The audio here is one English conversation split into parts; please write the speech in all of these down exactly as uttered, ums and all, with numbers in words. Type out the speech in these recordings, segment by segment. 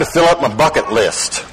To fill up my bucket list.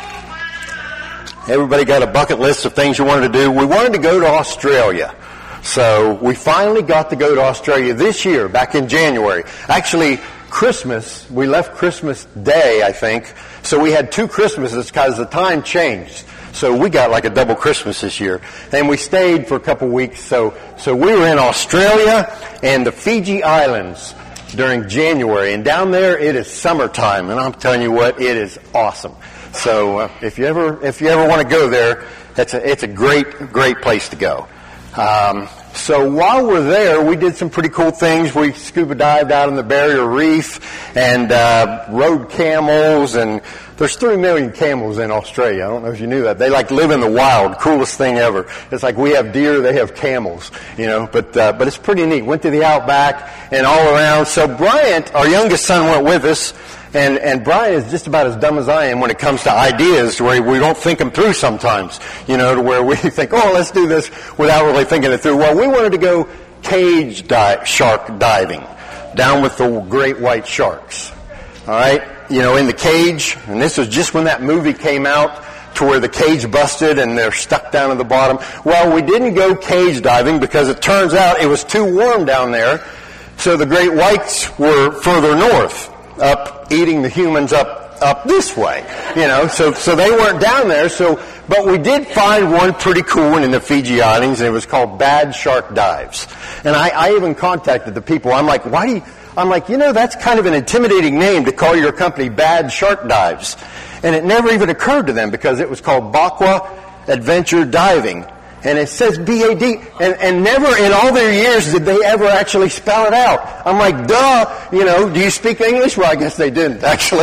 Everybody got a bucket list of things you wanted to do. We wanted to go to Australia. So we finally got to go to Australia this year, back in January. Actually, Christmas, we left Christmas Day, I think. So we had two Christmases because the time changed. So we got like a double Christmas this year. And we stayed for a couple weeks. So, so we were in Australia and the Fiji Islands during January. And down there, it is summertime. And I'm telling you what, it is awesome. So uh, if you ever if you ever want to go there, it's a, it's a great, great place to go. Um, so while we're there, we did some pretty cool things. We scuba dived out on the Barrier Reef and uh, rode camels. And there's three million camels in Australia. I don't know if you knew that. They like live in the wild. Coolest thing ever. It's like we have deer, they have camels. You know, but uh, but it's pretty neat. Went to the outback and all around. So Bryant, our youngest son, went with us. And, and Brian is just about as dumb as I am when it comes to ideas, to where we don't think them through sometimes, you know, to where we think, oh, let's do this without really thinking it through. Well, we wanted to go cage di- shark diving down with the great white sharks. All right? You know, in the cage, and this was just when that movie came out, to where the cage busted and they're stuck down at the bottom. Well, we didn't go cage diving because it turns out it was too warm down there, so the great whites were further north, up eating the humans up up this way, you know, so so they weren't down there. So, but we did find one pretty cool one in the Fiji Islands, and it was called Bad Shark Dives. And I, I even contacted the people. I'm like, why do you? I'm like, you know, that's kind of an intimidating name to call your company Bad Shark Dives, and it never even occurred to them because it was called Bakwa Adventure Diving. And it says B A D, and, and never in all their years did they ever actually spell it out. I'm like, duh, you know, do you speak English? Well, I guess they didn't, actually.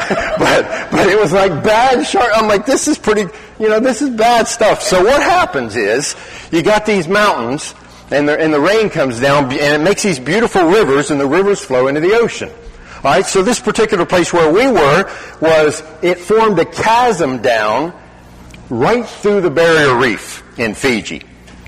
but but it was like Bad Shark. I'm like, this is pretty, you know, this is bad stuff. So what happens is, you got these mountains, and the, and the rain comes down, and it makes these beautiful rivers, and the rivers flow into the ocean. All right, so this particular place where we were, was, it formed a chasm down right through the Barrier Reef in Fiji.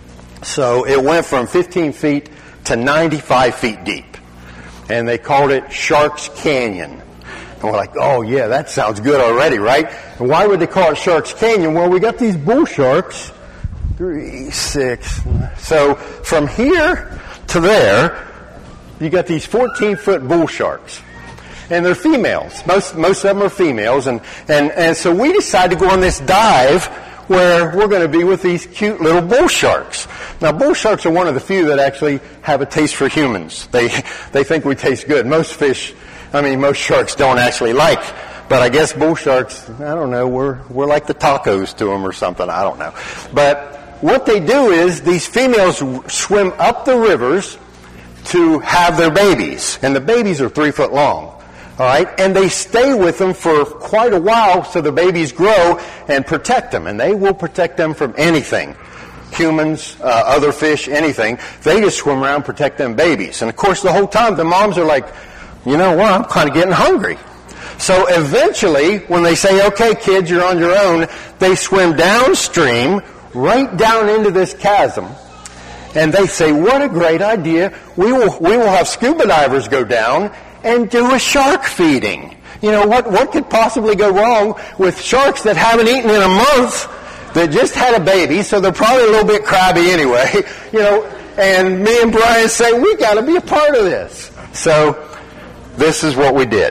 So it went from fifteen feet to ninety-five feet deep. And they called it Sharks Canyon. And we're like, oh yeah, that sounds good already, right? And why would they call it Sharks Canyon? Well, we got these bull sharks. Three, six. So from here to there, you got these fourteen-foot bull sharks. And they're females. Most most of them are females. And, and, and so we decided to go on this dive where we're going to be with these cute little bull sharks. Now, bull sharks are one of the few that actually have a taste for humans. They they think we taste good. Most fish, I mean, most sharks don't actually like. But I guess bull sharks, I don't know, we're we're like the tacos to them or something. I don't know. But what they do is these females swim up the rivers to have their babies. And the babies are three foot long. All right, and they stay with them for quite a while so the babies grow and protect them. And they will protect them from anything. Humans, uh, other fish, anything. They just swim around and protect them babies. And of course, the whole time, the moms are like, you know what, I'm kind of getting hungry. So eventually, when they say, okay, kids, you're on your own, they swim downstream, right down into this chasm. And they say, what a great idea. We will, we will have scuba divers go down and do a shark feeding. You know, what, what could possibly go wrong with sharks that haven't eaten in a month, that just had a baby, so they're probably a little bit crabby anyway, you know, and me and Brian say, we got to be a part of this. So this is what we did.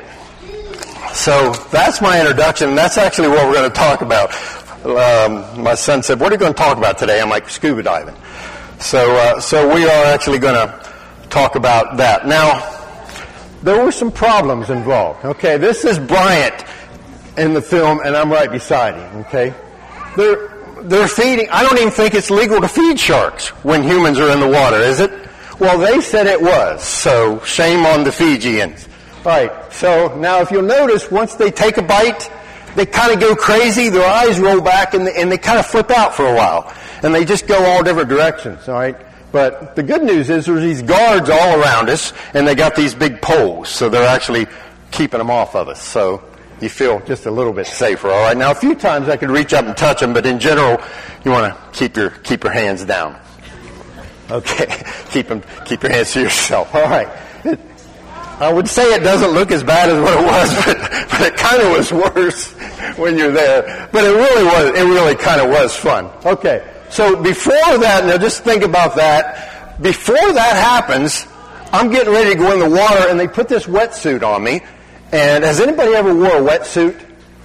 So that's my introduction, and that's actually what we're going to talk about. Um, my son said, what are you going to talk about today? I'm like, scuba diving. So, uh, so we are actually going to talk about that. Now, there were some problems involved. Okay, this is Bryant in the film, and I'm right beside him. Okay, they're they're feeding. I don't even think it's legal to feed sharks when humans are in the water, is it? Well, they said it was. So shame on the Fijians. All right. So now, if you'll notice, once they take a bite, they kind of go crazy. Their eyes roll back, and they, and they kind of flip out for a while, and they just go all different directions. All right. But the good news is there's these guards all around us, and they got these big poles, so they're actually keeping them off of us. So you feel just a little bit safer. All right. Now, a few times I could reach up and touch them, but in general, you want to keep your keep your hands down. Okay. keep them. Keep your hands to yourself. All right. I would say it doesn't look as bad as what it was, but, but it kind of was worse when you're there. But it really was, it really kind of was fun. Okay, so before that, now just think about that. Before that happens, I'm getting ready to go in the water, and they put this wetsuit on me. And has anybody ever wore a wetsuit?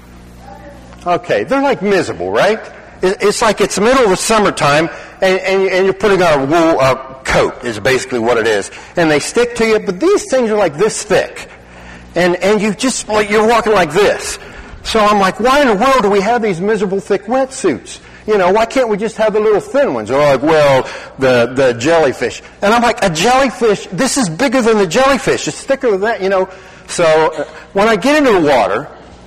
Okay, they're like miserable, right? It's like it's the middle of the summertime, and, and, and you're putting on a wool uh, coat is basically what it is. And they stick to you, but these things are like this thick. And and you just, like, you're walking like this. So I'm like, why in the world do we have these miserable thick wetsuits? You know, why can't we just have the little thin ones? Or like, well, the, the jellyfish. And I'm like, a jellyfish, this is bigger than the jellyfish. It's thicker than that, you know. So uh, when I get into the water,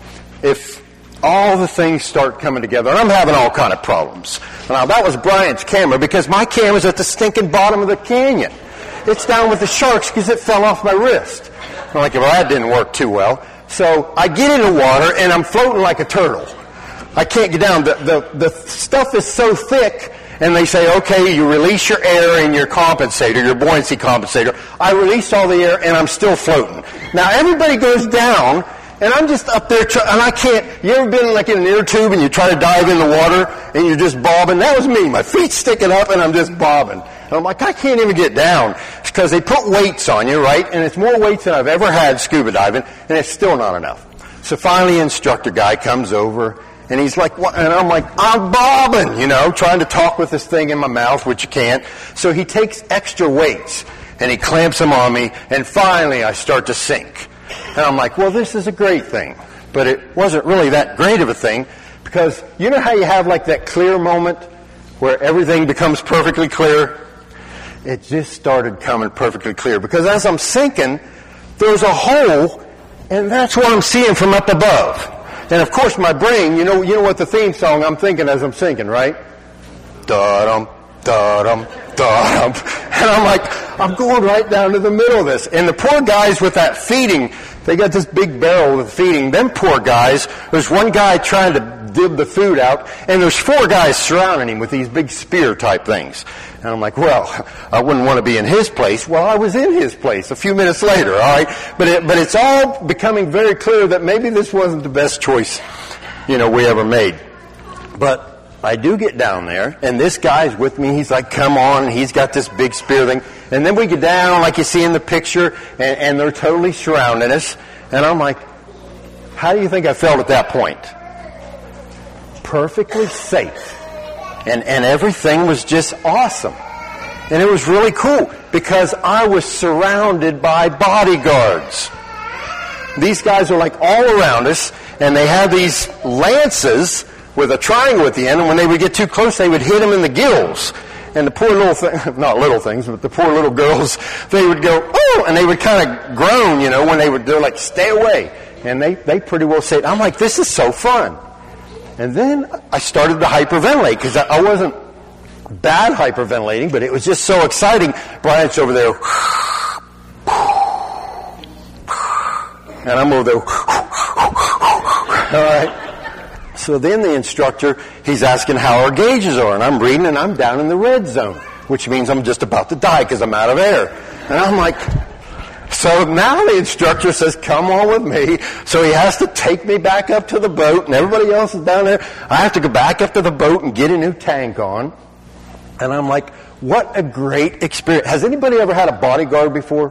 if all the things start coming together, and I'm having all kind of problems. Now, that was Brian's camera, because my camera's at the stinking bottom of the canyon. It's down with the sharks because it fell off my wrist. I'm like, well, that didn't work too well. So I get in the water, and I'm floating like a turtle. I can't get down. The, the, the stuff is so thick, and they say, okay, you release your air in your compensator, your buoyancy compensator. I release all the air, and I'm still floating. Now, everybody goes down, and I'm just up there, try- and I can't. You ever been like in an inner tube and you try to dive in the water and you're just bobbing? That was me. My feet's sticking up and I'm just bobbing. And I'm like, I can't even get down. It's because they put weights on you, right? And it's more weights than I've ever had scuba diving, and it's still not enough. So finally, the instructor guy comes over, and he's like, what? And I'm like, I'm bobbing, you know, trying to talk with this thing in my mouth, which you can't. So he takes extra weights, and he clamps them on me, and finally I start to sink. And I'm like, well, this is a great thing. But it wasn't really that great of a thing, because you know how you have like that clear moment where everything becomes perfectly clear? It just started coming perfectly clear, because as I'm sinking, there's a hole, and that's what I'm seeing from up above. And of course, my brain, you know, you know what the theme song I'm thinking as I'm sinking, right? Da-dum, da-dum, da-dum. And I'm like, I'm going right down to the middle of this. And the poor guys with that feeding, they got this big barrel with feeding. Them poor guys, there's one guy trying to dib the food out, and there's four guys surrounding him with these big spear type things. And I'm like, well, I wouldn't want to be in his place. Well, I was in his place a few minutes later, all right? But it, but it's all becoming very clear that maybe this wasn't the best choice, you know, we ever made. But I do get down there, and this guy's with me. He's like, come on. He's got this big spear thing. And then we get down, like you see in the picture, and, and they're totally surrounding us. And I'm like, how do you think I felt at that point? Perfectly safe. And, and everything was just awesome. And it was really cool, because I was surrounded by bodyguards. These guys are like all around us, and they have these lances with a triangle at the end, and when they would get too close, they would hit them in the gills. And the poor little thing, not little things, but the poor little girls, they would go, oh, and they would kind of groan, you know, when they would, they're like, stay away. And they, they pretty well said, I'm like, this is so fun. And then I started to hyperventilate, because I wasn't bad hyperventilating, but it was just so exciting. Brian's over there, and I'm over there, all right. So then the instructor, he's asking how our gauges are, and I'm reading, and I'm down in the red zone, which means I'm just about to die because I'm out of air. And I'm like, so now the instructor says, come on with me. So he has to take me back up to the boat, and everybody else is down there. I have to go back up to the boat and get a new tank on. And I'm like, what a great experience. Has anybody ever had a bodyguard before?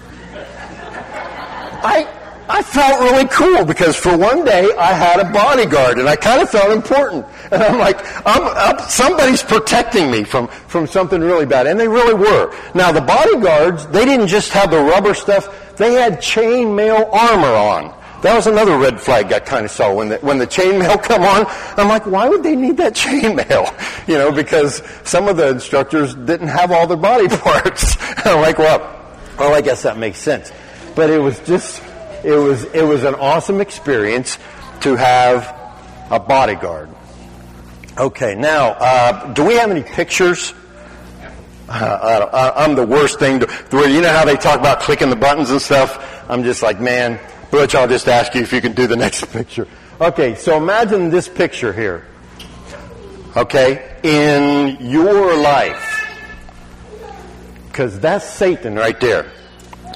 I I felt really cool, because for one day I had a bodyguard, and I kind of felt important. And I'm like, I'm, I'm, somebody's protecting me from, from something really bad. And they really were. Now, the bodyguards, they didn't just have the rubber stuff. They had chainmail armor on. That was another red flag I kind of saw. When the, when the chainmail come on, I'm like, why would they need that chainmail? You know, because some of the instructors didn't have all their body parts. I'm like, well, well, I guess that makes sense. But it was just... It was it was an awesome experience to have a bodyguard. Okay, now, uh, do we have any pictures? Uh, I, I'm the worst thing. To, you know how they talk about clicking the buttons and stuff? I'm just like, man, Butch, I'll just ask you if you can do the next picture. Okay, so imagine this picture here. Okay, in your life. Because that's Satan right there.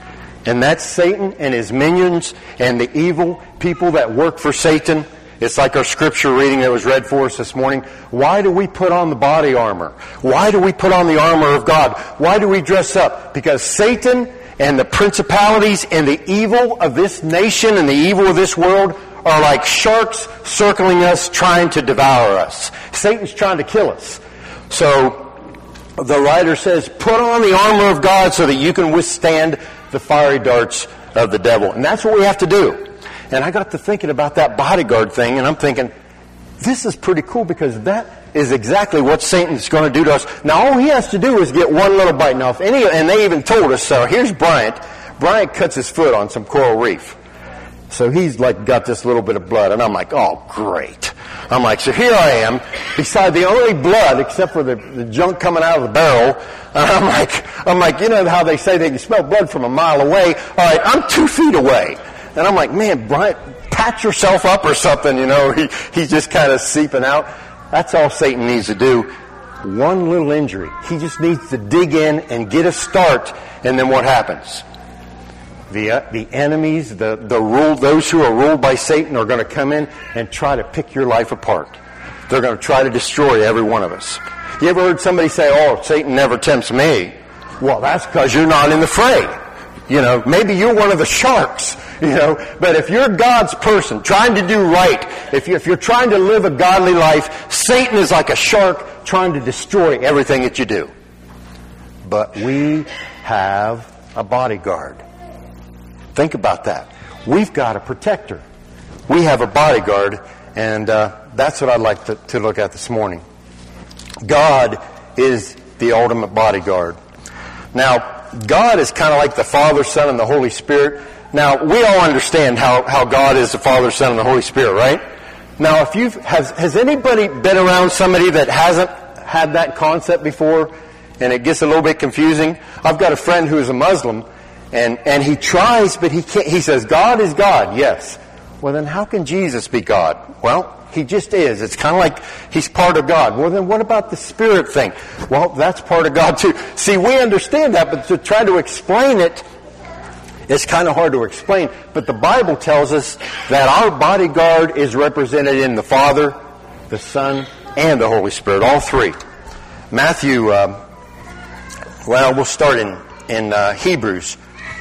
And that's Satan and his minions and the evil people that work for Satan. It's like our scripture reading that was read for us this morning. Why do we put on the body armor? Why do we put on the armor of God? Why do we dress up? Because Satan and the principalities and the evil of this nation and the evil of this world are like sharks circling us, trying to devour us. Satan's trying to kill us. So the writer says, put on the armor of God so that you can withstand the fiery darts of the devil. And that's what we have to do. And I got to thinking about that bodyguard thing, and I'm thinking, this is pretty cool because that is exactly what Satan's going to do to us. Now, all he has to do is get one little bite. Now, if any, and they even told us so. Here's Bryant. Bryant cuts his foot on some coral reef. So he's like got this little bit of blood, and I'm like, oh, great. I'm like, so here I am, beside the only blood except for the, the junk coming out of the barrel. And I'm like, I'm like, you know how they say they can smell blood from a mile away? All right, I'm two feet away. And I'm like, man, Bryant, patch yourself up or something, you know. He, he's just kind of seeping out. That's all Satan needs to do. One little injury. He just needs to dig in and get a start, and then what happens? The uh, the enemies, the, the rule, those who are ruled by Satan are going to come in and try to pick your life apart. They're going to try to destroy every one of us. You ever heard somebody say, oh, Satan never tempts me? Well, that's because you're not in the fray. You know, maybe you're one of the sharks, you know, but if you're God's person, trying to do right, if, you, if you're trying to live a godly life, Satan is like a shark trying to destroy everything that you do. But we have a bodyguard. Think about that. We've got a protector. We have a bodyguard, and uh, that's what I'd like to, to look at this morning. God is the ultimate bodyguard. Now, God is kind of like the Father, Son, and the Holy Spirit. Now, we all understand how, how God is the Father, Son, and the Holy Spirit, right? Now, if you've, has, has anybody been around somebody that hasn't had that concept before, and it gets a little bit confusing? I've got a friend who is a Muslim, and, and he tries, but he can't. He says, God is God, yes. Well, then how can Jesus be God? Well, he just is. It's kind of like he's part of God. Well, then what about the Spirit thing? Well, that's part of God too. See, we understand that, but to try to explain it, it's kind of hard to explain. But the Bible tells us that our bodyguard is represented in the Father, the Son, and the Holy Spirit, all three. Matthew, uh, well, we'll start in, in uh, Hebrews.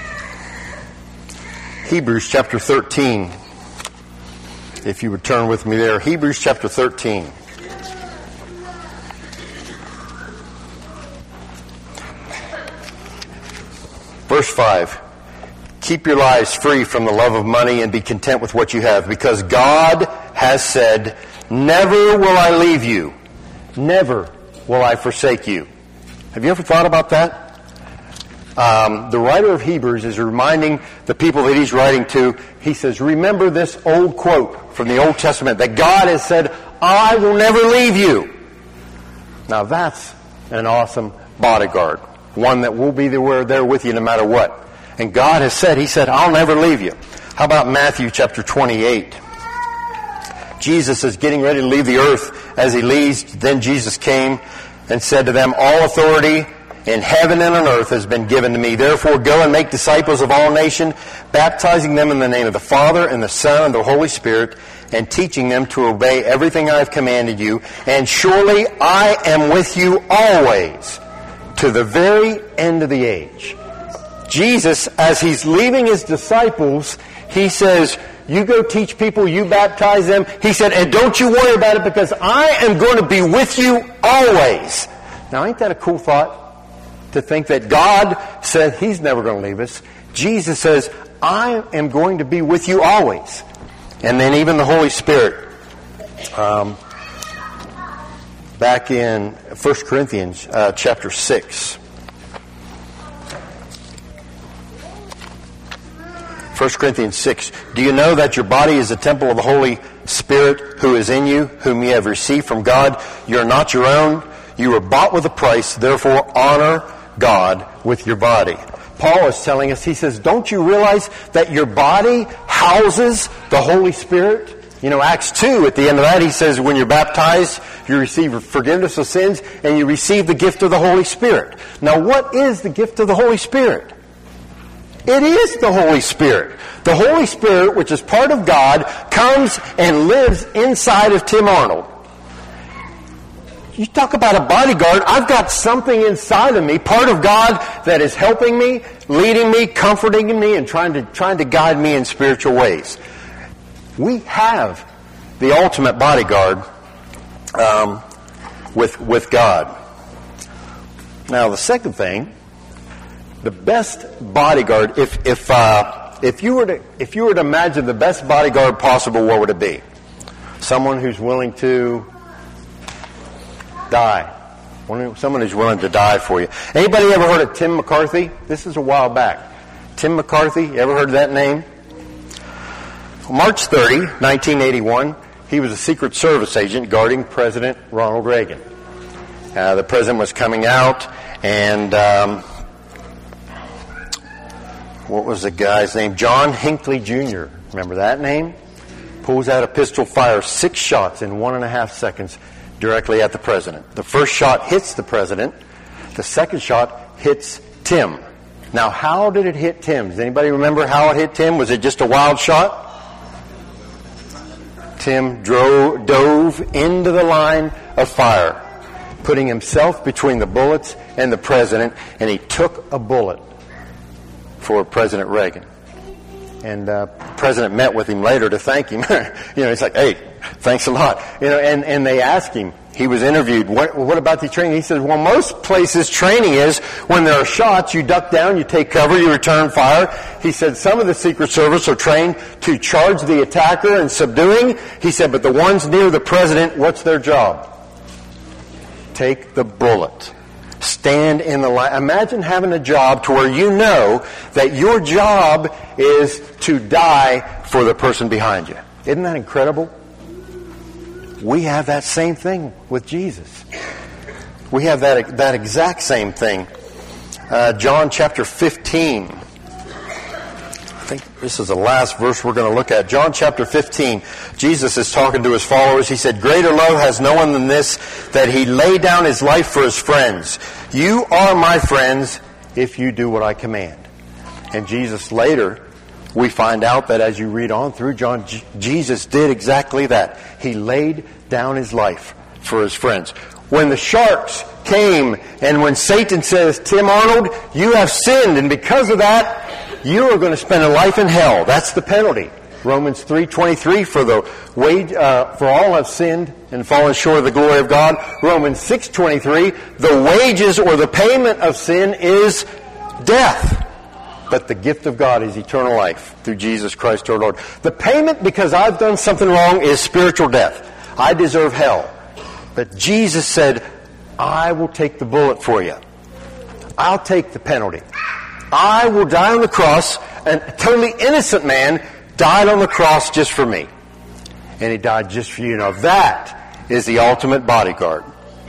Hebrews chapter thirteen. If you would turn with me there. Hebrews chapter thirteen. Verse five. Keep your lives free from the love of money and be content with what you have, because God has said, never will I leave you. Never will I forsake you. Have you ever thought about that? Um, the writer of Hebrews is reminding the people that he's writing to, he says, remember this old quote from the Old Testament, that God has said, I will never leave you. Now that's an awesome bodyguard, one that will be there, there with you no matter what. And God has said, he said, I'll never leave you. How about Matthew chapter twenty-eight? Jesus is getting ready to leave the earth. As he leaves, then Jesus came and said to them, all authority in heaven and on earth has been given to me. Therefore, go and make disciples of all nations, baptizing them in the name of the Father and the Son and the Holy Spirit, and teaching them to obey everything I have commanded you. And surely I am with you always, to the very end of the age. Jesus, as he's leaving his disciples, he says, you go teach people, you baptize them. He said, and don't you worry about it, because I am going to be with you always. Now, ain't that a cool thought? To think that God said he's never going to leave us. Jesus says, I am going to be with you always. And then even the Holy Spirit. Um, back in First Corinthians uh, chapter six. First Corinthians six. Do you know that your body is a temple of the Holy Spirit who is in you, whom you have received from God? You are not your own. You were bought with a price. Therefore, honor God with your body. Paul is telling us, he says, don't you realize that your body houses the Holy Spirit? You know, Acts two, at the end of that, he says, when you're baptized, you receive forgiveness of sins, and you receive the gift of the Holy Spirit. Now, what is the gift of the Holy Spirit? It is the Holy Spirit. The Holy Spirit, which is part of God, comes and lives inside of Tim Arnold. You talk about a bodyguard. I've got something inside of me, part of God, that is helping me, leading me, comforting me, and trying to trying to guide me in spiritual ways. We have the ultimate bodyguard um, with with God. Now, the second thing, the best bodyguard. If if uh, if you were to if you were to imagine the best bodyguard possible, what would it be? Someone who's willing to die. Someone who's willing to die for you. Anybody ever heard of Tim McCarthy? This is a while back. Tim McCarthy, you ever heard of that name? March thirtieth, nineteen eighty-one, he was a Secret Service agent guarding President Ronald Reagan. Uh, the president was coming out, and um, what was the guy's name? John Hinckley Junior Remember that name? Pulls out a pistol, fires six shots in one and a half seconds directly at the president. The first shot hits the president. The second shot hits Tim. Now, how did it hit Tim? Does anybody remember how it hit Tim? Was it just a wild shot? Tim drove, dove into the line of fire, putting himself between the bullets and the president, and he took a bullet for President Reagan. And uh, the president met with him later to thank him. You know, he's like, hey, thanks a lot. You know, and, and they asked him, he was interviewed, what, what about the training? He said, well, most places training is when there are shots, you duck down, you take cover, you return fire. He said some of the Secret Service are trained to charge the attacker and subduing. He said, but the ones near the president, what's their job? Take the bullet. Stand in the line. Imagine having a job to where you know that your job is to die for the person behind you. Isn't that incredible? We have that same thing with Jesus. We have that that exact same thing. Uh, John chapter fifteen. I think this is the last verse we're going to look at. John chapter fifteen. Jesus is talking to his followers. He said, greater love has no one than this, that he laid down his life for his friends. You are my friends if you do what I command. And Jesus later, we find out that as you read on through John, J- Jesus did exactly that. He laid down his life for his friends. When the sharks came and when Satan says, Tim Arnold, you have sinned, and because of that, you are going to spend a life in hell. That's the penalty. Romans three twenty-three, for the wage, uh, for all have sinned and fallen short of the glory of God. Romans six twenty-three, the wages or the payment of sin is death. But the gift of God is eternal life through Jesus Christ our Lord. The payment because I've done something wrong is spiritual death. I deserve hell. But Jesus said, I will take the bullet for you. I'll take the penalty. I will die on the cross. And a totally innocent man died on the cross just for me. And he died just for you. Now that is the ultimate bodyguard.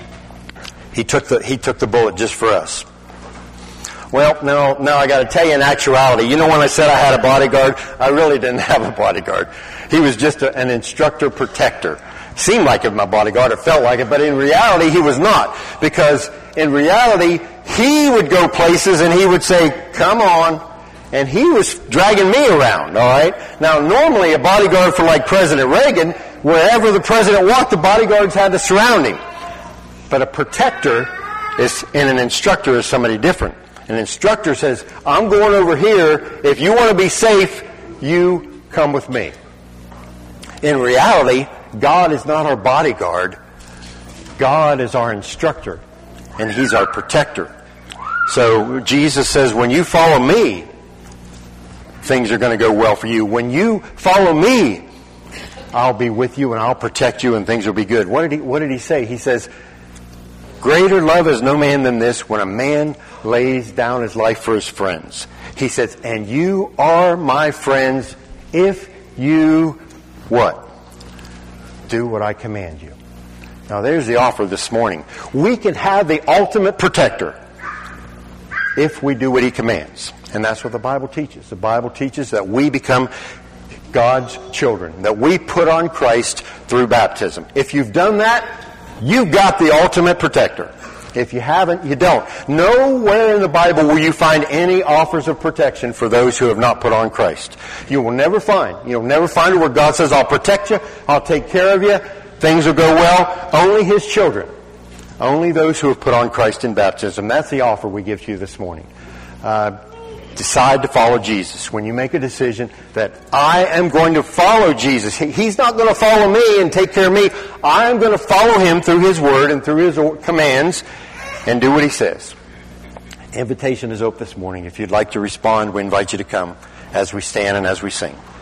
He took the, he took the bullet just for us. Well, no, no, I got to tell you in actuality, you know when I said I had a bodyguard, I really didn't have a bodyguard. He was just a, an instructor protector. Seemed like it was my bodyguard, it felt like it, but in reality he was not. Because in reality, he would go places and he would say, come on. And he was dragging me around, all right? Now, normally a bodyguard for like President Reagan, wherever the president walked, the bodyguards had to surround him. But a protector is, and an instructor is somebody different. An instructor says, I'm going over here. If you want to be safe, you come with me. In reality, God is not our bodyguard. God is our instructor, and he's our protector. So Jesus says, when you follow me, things are going to go well for you. When you follow me, I'll be with you and I'll protect you and things will be good. What did he, what did he say? He says, greater love is no man than this, when a man lays down his life for his friends. He says, and you are my friends if you, what? Do what I command you. Now there's the offer this morning. We can have the ultimate protector if we do what he commands. And that's what the Bible teaches. The Bible teaches that we become God's children, that we put on Christ through baptism. If you've done that, you've got the ultimate protector. If you haven't, you don't. Nowhere in the Bible will you find any offers of protection for those who have not put on Christ. You will never find. You'll never find it where God says, I'll protect you, I'll take care of you, things will go well. Only His children. Only those who have put on Christ in baptism. That's the offer we give to you this morning. Uh, decide to follow Jesus. When you make a decision that I am going to follow Jesus, He's not going to follow me and take care of me. I'm going to follow Him through His Word and through His commands and do what He says. Invitation is open this morning. If you'd like to respond, we invite you to come as we stand and as we sing.